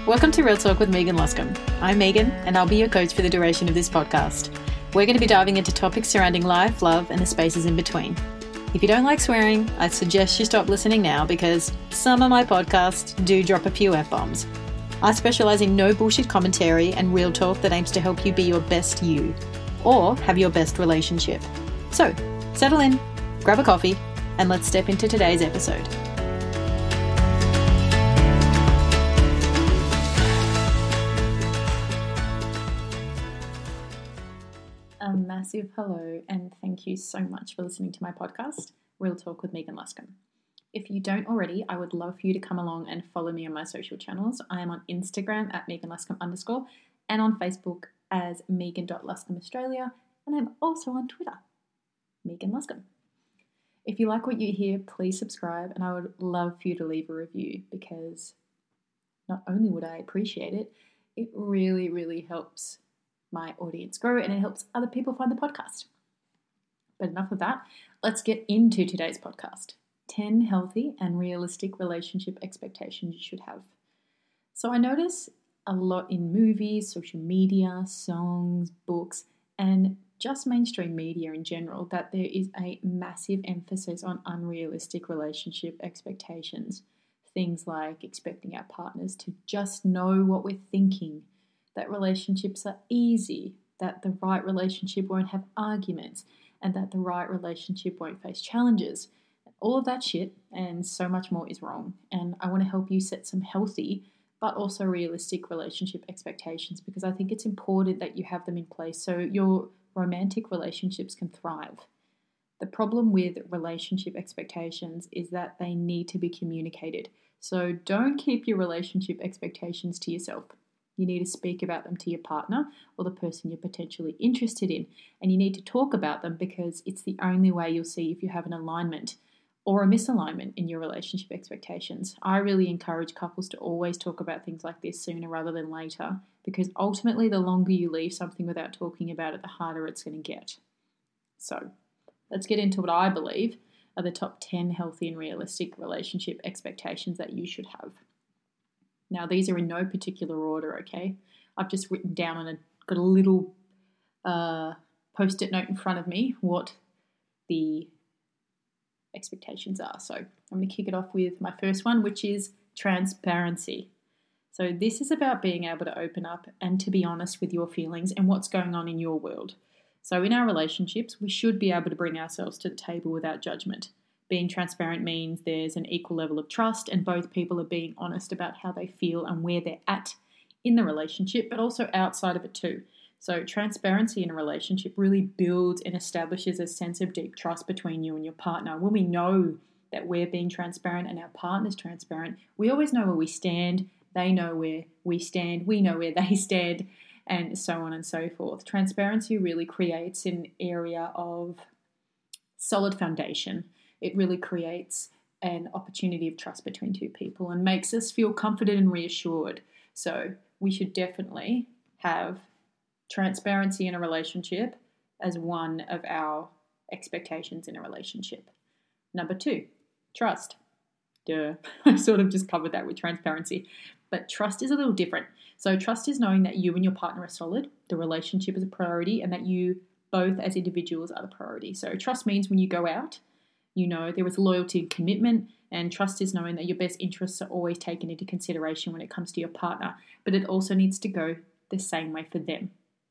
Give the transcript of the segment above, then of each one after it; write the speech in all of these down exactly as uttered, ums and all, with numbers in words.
Welcome to Real Talk with Megan Luscombe. I'm Megan, and I'll be your coach for the duration of this podcast. We're going to be diving into topics surrounding life, love, and the spaces in between. If you don't like swearing, I suggest you stop listening now because some of my podcasts do drop a few F-bombs. I specialize in no bullshit commentary and real talk that aims to help you be your best you, or have your best relationship. So, settle in, grab a coffee, and let's step into today's episode. A massive hello and thank you so much for listening to my podcast, Real Talk with Megan Luscombe. If you don't already, I would love for you to come along and follow me on my social channels. I am on Instagram at Megan Luscombe underscore and on Facebook as Megan dot Luscombe Australia, and I'm also on Twitter, Megan Luscombe. If you like what you hear, please subscribe, and I would love for you to leave a review because not only would I appreciate it, it really, really helps my audience grow and it helps other people find the podcast. But enough of that. Let's get into today's podcast. ten healthy and realistic relationship expectations you should have. So I notice a lot in movies, social media, songs, books, and just mainstream media in general that there is a massive emphasis on unrealistic relationship expectations. Things like expecting our partners to just know what we're thinking, that relationships are easy, that the right relationship won't have arguments, and that the right relationship won't face challenges. All of that shit and so much more is wrong. And I want to help you set some healthy but also realistic relationship expectations because I think it's important that you have them in place so your romantic relationships can thrive. The problem with relationship expectations is that they need to be communicated. So don't keep your relationship expectations to yourself. You need to speak about them to your partner or the person you're potentially interested in. And you need to talk about them because it's the only way you'll see if you have an alignment or a misalignment in your relationship expectations. I really encourage couples to always talk about things like this sooner rather than later because ultimately the longer you leave something without talking about it, the harder it's going to get. So let's get into what I believe are the top ten healthy and realistic relationship expectations that you should have. Now, these are in no particular order, okay? I've just written down on a, got a little uh, post-it note in front of me what the expectations are. So I'm going to kick it off with my first one, which is transparency. So this is about being able to open up and to be honest with your feelings and what's going on in your world. So in our relationships, we should be able to bring ourselves to the table without judgment. Being transparent means there's an equal level of trust and both people are being honest about how they feel and where they're at in the relationship, but also outside of it too. So transparency in a relationship really builds and establishes a sense of deep trust between you and your partner. When we know that we're being transparent and our partner's transparent, we always know where we stand, they know where we stand, we know where they stand, and so on and so forth. Transparency really creates an area of solid foundation. It really creates an opportunity of trust between two people and makes us feel comforted and reassured. So we should definitely have transparency in a relationship as one of our expectations in a relationship. Number two, trust. Duh, I sort of just covered that with transparency. But trust is a little different. So trust is knowing that you and your partner are solid, the relationship is a priority, and that you both as individuals are the priority. So trust means when you go out, you know there is loyalty and commitment, and trust is knowing that your best interests are always taken into consideration when it comes to your partner, but it also needs to go the same way for them.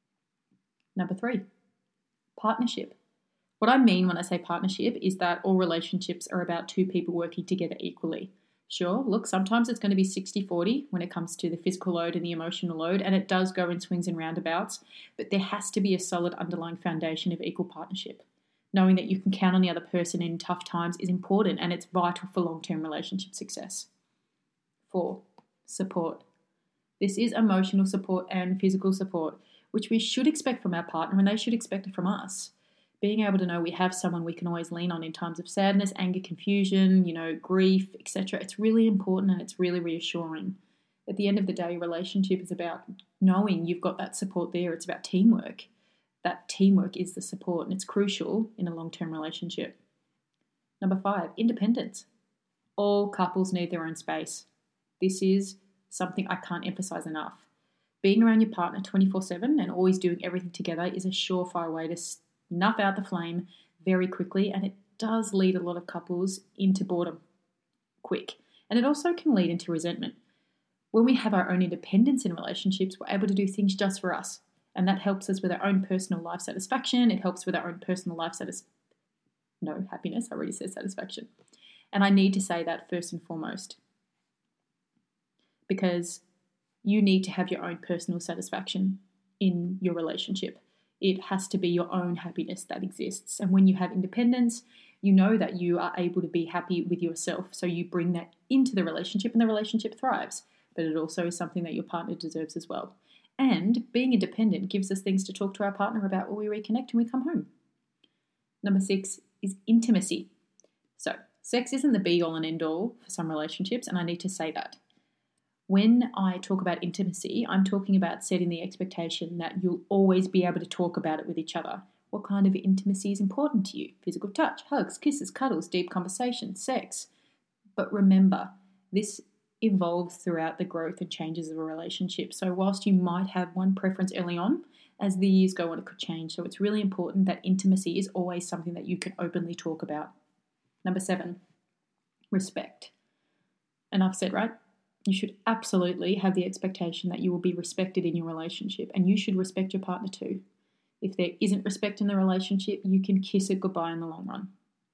Number three, partnership. What I mean when I say partnership is that all relationships are about two people working together equally. Sure, look, sometimes it's going to be sixty forty when it comes to the physical load and the emotional load, and it does go in swings and roundabouts, but there has to be a solid underlying foundation of equal partnership. Knowing that you can count on the other person in tough times is important and it's vital for long-term relationship success. Four, support. This is emotional support and physical support, which we should expect from our partner and they should expect it from us. Being able to know we have someone we can always lean on in times of sadness, anger, confusion, you know, grief, et cetera. It's really important and it's really reassuring. At the end of the day, relationship is about knowing you've got that support there. It's about teamwork. That teamwork is the support, and it's crucial in a long-term relationship. Number five, independence. All couples need their own space. This is something I can't emphasize enough. Being around your partner twenty-four seven and always doing everything together is a surefire way to snuff out the flame very quickly, and it does lead a lot of couples into boredom quick. And it also can lead into resentment. When we have our own independence in relationships, we're able to do things just for us. And that helps us with our own personal life satisfaction. It helps with our own personal life satisfaction. No, happiness. I already said satisfaction. And I need to say that first and foremost. Because you need to have your own personal satisfaction in your relationship. It has to be your own happiness that exists. And when you have independence, you know that you are able to be happy with yourself. So you bring that into the relationship and the relationship thrives. But it also is something that your partner deserves as well. And being independent gives us things to talk to our partner about when we reconnect and we come home. Number six is intimacy. So sex isn't the be-all and end-all for some relationships, and I need to say that. When I talk about intimacy, I'm talking about setting the expectation that you'll always be able to talk about it with each other. What kind of intimacy is important to you? Physical touch, hugs, kisses, cuddles, deep conversation, sex. But remember, this evolves throughout the growth and changes of a relationship. So whilst you might have one preference early on, as the years go on, it could change. So it's really important that intimacy is always something that you can openly talk about. Number seven, respect. And I've said, right, you should absolutely have the expectation that you will be respected in your relationship, and you should respect your partner too. If there isn't respect in the relationship, you can kiss it goodbye in the long run.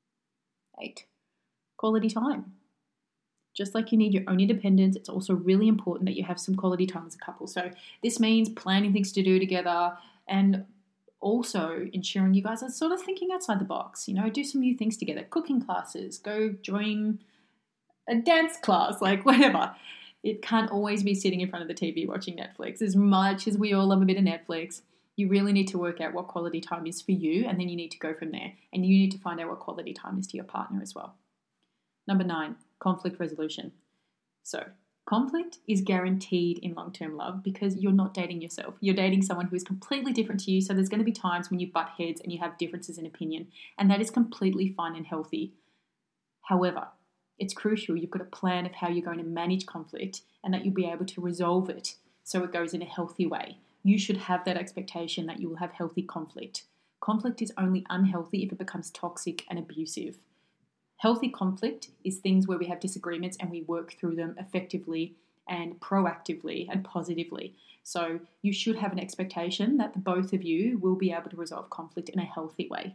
Eight, quality time. Just like you need your own independence, it's also really important that you have some quality time as a couple. So this means planning things to do together and also ensuring you guys are sort of thinking outside the box. You know, do some new things together. Cooking classes, go join a dance class, like whatever. It can't always be sitting in front of the T V watching Netflix. As much as we all love a bit of Netflix, you really need to work out what quality time is for you, and then you need to go from there. And you need to find out what quality time is to your partner as well. Number nine, conflict resolution. So conflict is guaranteed in long-term love because you're not dating yourself. You're dating someone who is completely different to you, so there's going to be times when you butt heads and you have differences in opinion, and that is completely fine and healthy. However, it's crucial you've got a plan of how you're going to manage conflict and that you'll be able to resolve it so it goes in a healthy way. You should have that expectation that you will have healthy conflict. Conflict is only unhealthy if it becomes toxic and abusive. Healthy conflict is things where we have disagreements and we work through them effectively and proactively and positively. So you should have an expectation that the both of you will be able to resolve conflict in a healthy way.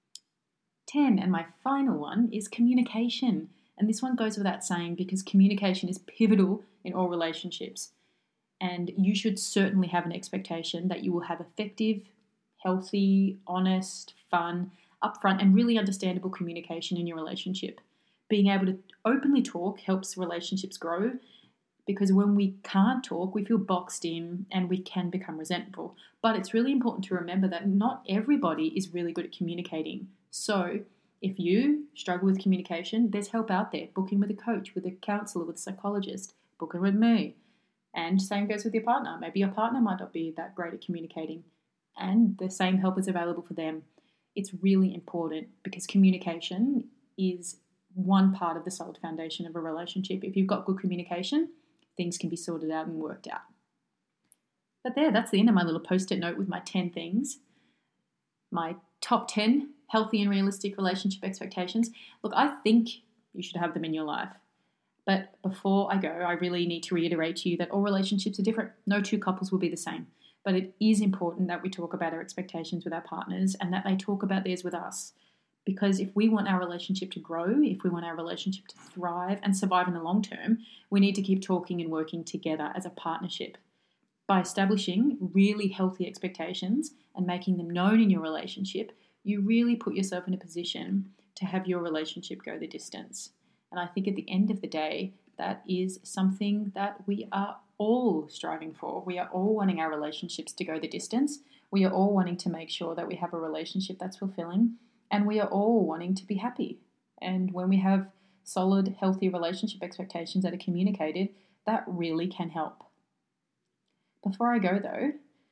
ten, and my final one, is communication. And this one goes without saying because communication is pivotal in all relationships. And you should certainly have an expectation that you will have effective, healthy, honest, fun, upfront, and really understandable communication in your relationship. Being able to openly talk helps relationships grow because when we can't talk, we feel boxed in and we can become resentful. But it's really important to remember that not everybody is really good at communicating. So if you struggle with communication, there's help out there. Booking with a coach, with a counselor, with a psychologist, booking with me. And same goes with your partner. Maybe your partner might not be that great at communicating, and the same help is available for them. It's really important because communication is one part of the solid foundation of a relationship. If you've got good communication, things can be sorted out and worked out. But there, that's the end of my little post-it note with my ten things. My top ten healthy and realistic relationship expectations. Look, I think you should have them in your life. But before I go, I really need to reiterate to you that all relationships are different. No two couples will be the same. But it is important that we talk about our expectations with our partners and that they talk about theirs with us. Because if we want our relationship to grow, if we want our relationship to thrive and survive in the long term, we need to keep talking and working together as a partnership. By establishing really healthy expectations and making them known in your relationship, you really put yourself in a position to have your relationship go the distance. And I think at the end of the day, that is something that we are all striving for. We are all wanting our relationships to go the distance. We are all wanting to make sure that we have a relationship that's fulfilling. And we are all wanting to be happy. And when we have solid, healthy relationship expectations that are communicated, that really can help. Before I go though,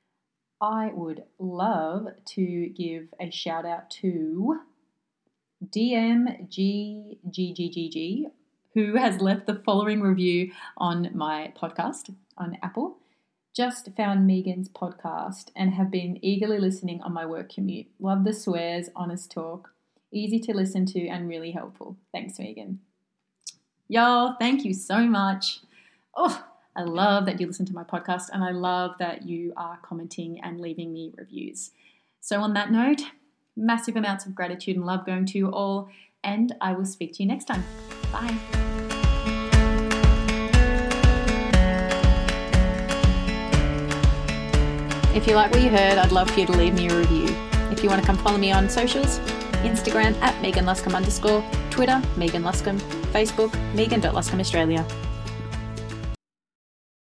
I would love to give a shout out to D M G G G G G, who has left the following review on my podcast on Apple. Just found Megan's podcast and have been eagerly listening on my work commute. Love the swears, honest talk, easy to listen to and really helpful. Thanks, Megan. Y'all, thank you so much. Oh, I love that you listen to my podcast and I love that you are commenting and leaving me reviews. So on that note, massive amounts of gratitude and love going to you all, and I will speak to you next time. Bye. If you like what you heard, I'd love for you to leave me a review. If you want to come follow me on socials, Instagram at Megan Luscombe underscore, Twitter, Megan Luscombe, Facebook, Megan dot Luscombe Australia.